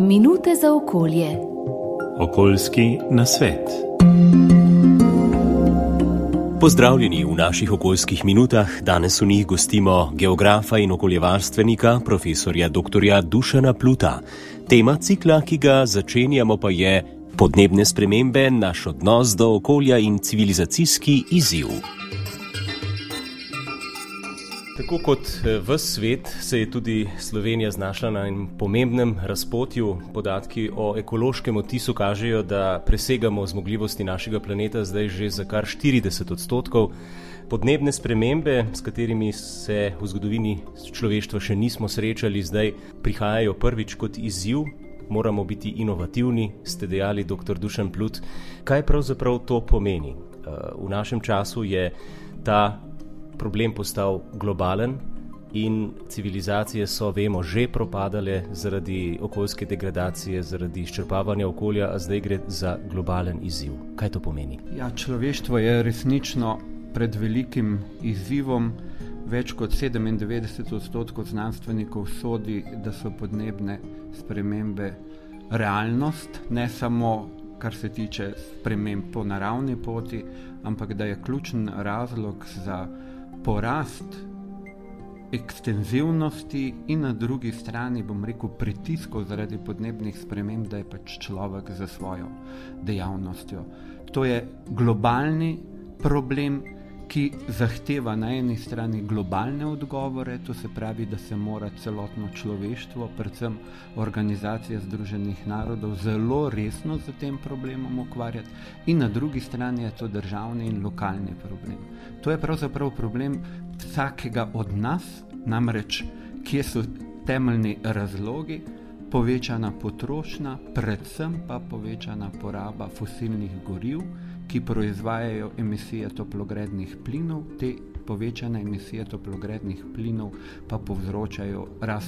Minute za okolje. Okoljski nasvet. Pozdravljeni v naših okoljskih minutah. Danes v njih gostimo geografa in okoljevarstvenika, profesorja dr. Dušana Pluta. Tema cikla, ki ga začenjamo, pa je podnebne spremembe, naš odnos do okolja in civilizacijski izziv. Tako kot ves svet se je tudi Slovenija znašla na enem pomembnem razpotju. Podatki o ekološkem odtisu kažejo, da presegamo zmogljivosti našega planeta zdaj že za kar 40%. Podnebne spremembe, s katerimi se v zgodovini človeštva še nismo srečali, zdaj prihajajo prvič kot izziv. Moramo biti inovativni, ste dejali dr. Dušan Plut. Kaj pravzaprav to pomeni? V našem času je ta problem postal globalen in civilizacije so, vemo, že propadale zaradi okoljske degradacije, zaradi izčrpavanja okolja, a zdaj gre za globalen izziv. Kaj to pomeni? Ja, človeštvo je resnično pred velikim izzivom. Več kot 97% znanstvenikov sodi, da so podnebne spremembe realnost, ne samo kar se tiče sprememb po naravni poti, ampak da je ključen razlog za porast ekstenzivnosti in na drugi strani, pritiskov zaradi podnebnih sprememb, da je pač človek za svojo dejavnostjo. To je globalni problem, ki zahteva na eni strani globalne odgovore, to se pravi, da se mora celotno človeštvo, predvsem Organizacija Združenih narodov, zelo resno z tem problemom ukvarjati, in na drugi strani je to državni in lokalni problem. To je pravzaprav problem vsakega od nas, namreč kje so temeljni razlogi: povečana potrošnja, predvsem pa povečana poraba fosilnih goriv, ki proizvajajo emisije toplogrednih plinov. Te povečane emisije toplogrednih plinov pa povzročajo rast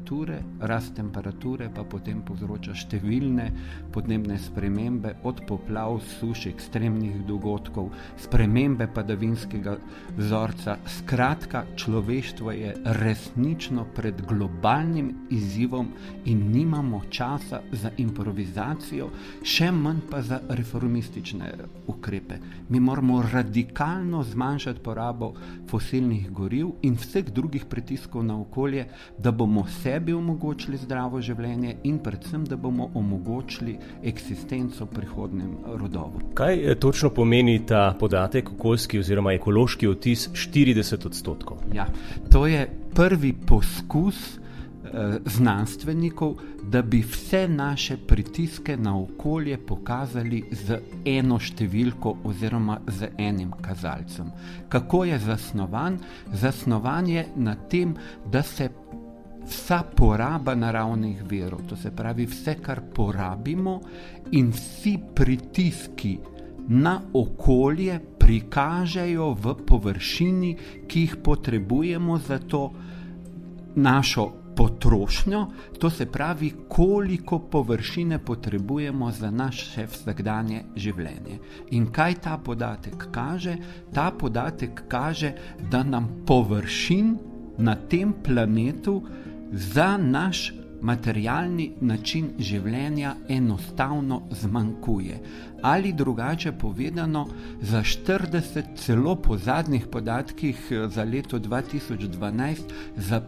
temperature pa potem povzroča številne podnebne spremembe, od poplav, suš, ekstremnih dogodkov, spremembe padavinskega vzorca. Skratka, človeštvo je resnično pred globalnim izzivom in nimamo časa za improvizacijo, še manj pa za reformistične ukrepe. Mi moramo radikalno zmanjšati porabo fosilnih goriv in vseh drugih pritiskov na okolje, da bomo sebi omogočili zdravo življenje in predvsem, da bomo omogočili eksistenco prihodnjem rodovom. Kaj točno pomeni ta podatek, okoljski oziroma ekološki odtis 40%? Ja, to je prvi poskus znanstvenikov, da bi vse naše pritiske na okolje pokazali z eno številko oziroma z enim kazalcem. Kako je zasnovan? Zasnovan je na tem, da se vsa poraba naravnih virov, to se pravi vse, kar porabimo, in vsi pritiski na okolje prikažejo v površini, ki jih potrebujemo za to našo potrošnjo, to se pravi, koliko površine potrebujemo za naše vsakdanje življenje. In kaj ta podatek kaže? Ta podatek kaže, da nam površin na tem planetu za naš materialni način življenja enostavno zmanjkuje. Ali drugače povedano, za 40, celo po zadnjih podatkih za leto 2012, za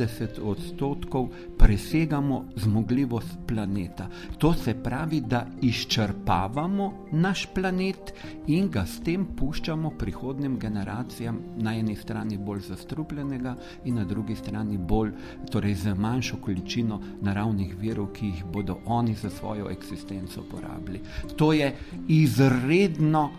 50% presegamo zmogljivost planeta. To se pravi, da izčrpavamo naš planet in ga s tem puščamo prihodnjim generacijam na eni strani bolj zastrupljenega in na drugi strani bolj, torej z manjšo količino naravnih virov, ki jih bodo oni za svojo eksistenco porabili. To je izredno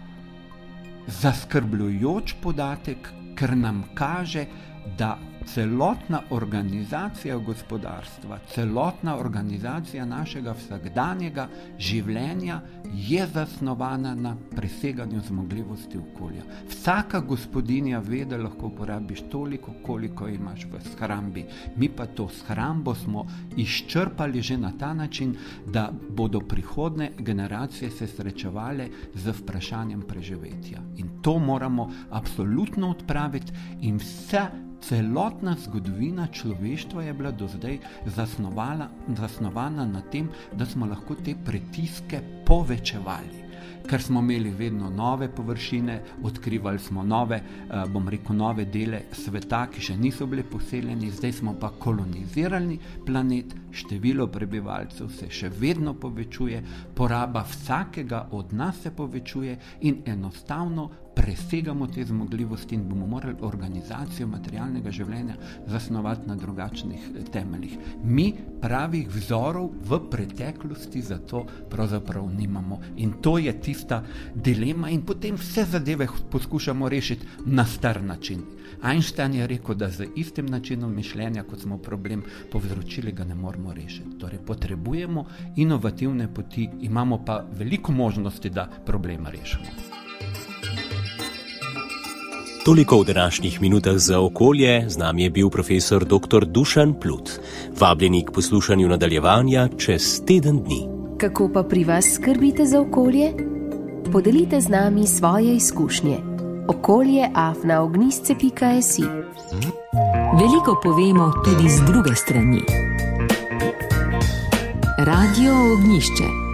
zaskrbljujoč podatek, ker nam kaže, da celotna organizacija gospodarstva, celotna organizacija našega vsakdanjega življenja je zasnovana na preseganju zmogljivosti okolja. Vsaka gospodinja ve, da lahko porabiš toliko, koliko imaš v shrambi. Mi pa to shrambo smo izčrpali že na ta način, da bodo prihodne generacije se srečevale z vprašanjem preživetja. In to moramo absolutno odpraviti in vse celotna zgodovina človeštva je bila do zdaj zasnovana na tem, da smo lahko te pritiske povečevali. Ker smo imeli vedno nove površine, odkrivali smo nove dele sveta, ki še niso bili poseljeni, zdaj smo pa kolonizirali planet, število prebivalcev se še vedno povečuje, poraba vsakega od nas se povečuje in enostavno presegamo te zmogljivosti in bomo morali organizacijo materialnega življenja zasnovati na drugačnih temeljih. Mi pravih vzorov v preteklosti za to pravzaprav nimamo in to je tista dilema in potem vse zadeve poskušamo rešiti na star način. Einstein je rekel, da z istim načinom mišljenja, kot smo problem povzročili, ga ne moremo rešiti. Torej potrebujemo inovativne poti, imamo pa veliko možnosti, da problema rešimo. Toliko v današnjih minutah za okolje, z nami je bil profesor dr. Dušan Plut. Vabljeni k poslušanju nadaljevanja čez teden dni. Kako pa pri vas skrbite za okolje? Podelite z nami svoje izkušnje. okolje@ognjisce.si. Veliko povemo tudi z druge strani. Radio Ognjišče.